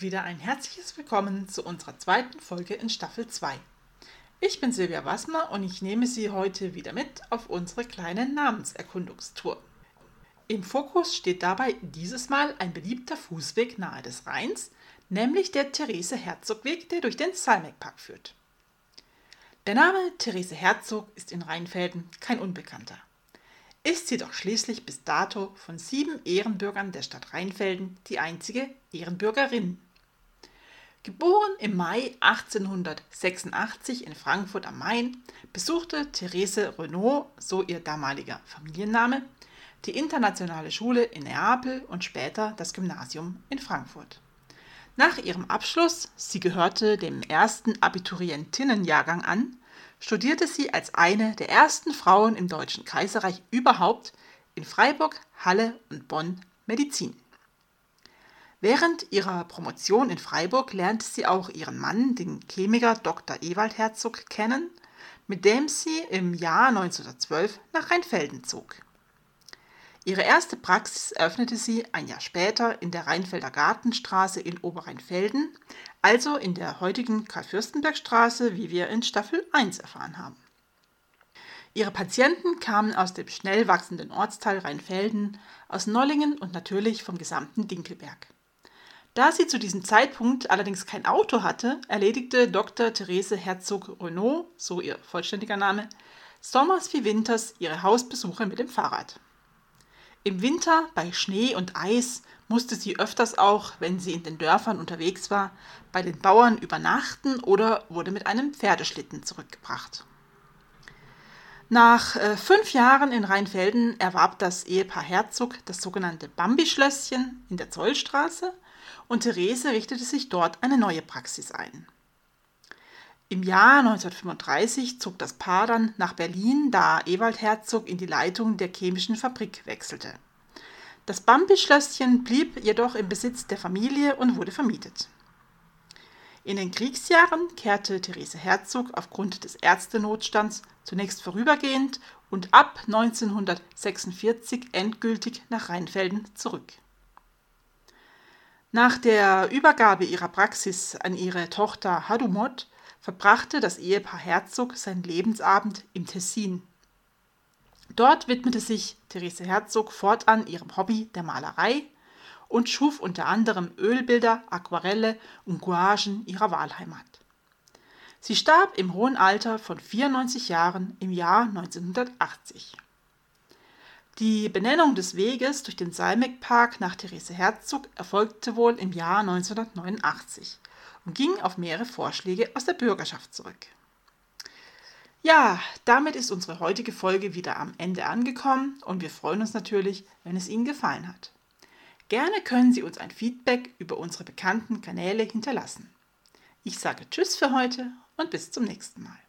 wieder ein herzliches Willkommen zu unserer zweiten Folge in Staffel 2. Ich bin Silvia Wassmer und ich nehme Sie heute wieder mit auf unsere kleine Namenserkundungstour. Im Fokus steht dabei dieses Mal ein beliebter Fußweg nahe des Rheins, nämlich der Therese-Herzog-Weg, der durch den Salmeck-Park führt. Der Name Therese Herzog ist in Rheinfelden kein Unbekannter. Ist jedoch schließlich bis dato von 7 Ehrenbürgern der Stadt Rheinfelden die einzige Ehrenbürgerin. Geboren im Mai 1886 in Frankfurt am Main, besuchte Therese Renaud, so ihr damaliger Familienname, die internationale Schule in Neapel und später das Gymnasium in Frankfurt. Nach ihrem Abschluss, sie gehörte dem ersten Abiturientinnenjahrgang an, studierte sie als eine der ersten Frauen im Deutschen Kaiserreich überhaupt in Freiburg, Halle und Bonn Medizin. Während ihrer Promotion in Freiburg lernte sie auch ihren Mann, den Chemiker Dr. Ewald Herzog, kennen, mit dem sie im Jahr 1912 nach Rheinfelden zog. Ihre erste Praxis eröffnete sie ein Jahr später in der Rheinfelder Gartenstraße in Oberrheinfelden, also in der heutigen Karl-Fürstenberg-Straße, wie wir in Staffel 1 erfahren haben. Ihre Patienten kamen aus dem schnell wachsenden Ortsteil Rheinfelden, aus Nollingen und natürlich vom gesamten Dinkelberg. Da sie zu diesem Zeitpunkt allerdings kein Auto hatte, erledigte Dr. Therese Herzog-Renaud, so ihr vollständiger Name, sommers wie winters ihre Hausbesuche mit dem Fahrrad. Im Winter bei Schnee und Eis musste sie öfters auch, wenn sie in den Dörfern unterwegs war, bei den Bauern übernachten oder wurde mit einem Pferdeschlitten zurückgebracht. Nach 5 Jahren in Rheinfelden erwarb das Ehepaar Herzog das sogenannte Bambi-Schlösschen in der Zollstraße und Therese richtete sich dort eine neue Praxis ein. Im Jahr 1935 zog das Paar dann nach Berlin, da Ewald Herzog in die Leitung der chemischen Fabrik wechselte. Das Bambi-Schlösschen blieb jedoch im Besitz der Familie und wurde vermietet. In den Kriegsjahren kehrte Therese Herzog aufgrund des Ärztenotstands zunächst vorübergehend und ab 1946 endgültig nach Rheinfelden zurück. Nach der Übergabe ihrer Praxis an ihre Tochter Hadumot verbrachte das Ehepaar Herzog seinen Lebensabend im Tessin. Dort widmete sich Therese Herzog fortan ihrem Hobby der Malerei und schuf unter anderem Ölbilder, Aquarelle und Gouachen ihrer Wahlheimat. Sie starb im hohen Alter von 94 Jahren im Jahr 1980. Die Benennung des Weges durch den Salmeck-Park nach Therese Herzog erfolgte wohl im Jahr 1989 und ging auf mehrere Vorschläge aus der Bürgerschaft zurück. Ja, damit ist unsere heutige Folge wieder am Ende angekommen und wir freuen uns natürlich, wenn es Ihnen gefallen hat. Gerne können Sie uns ein Feedback über unsere bekannten Kanäle hinterlassen. Ich sage Tschüss für heute und bis zum nächsten Mal.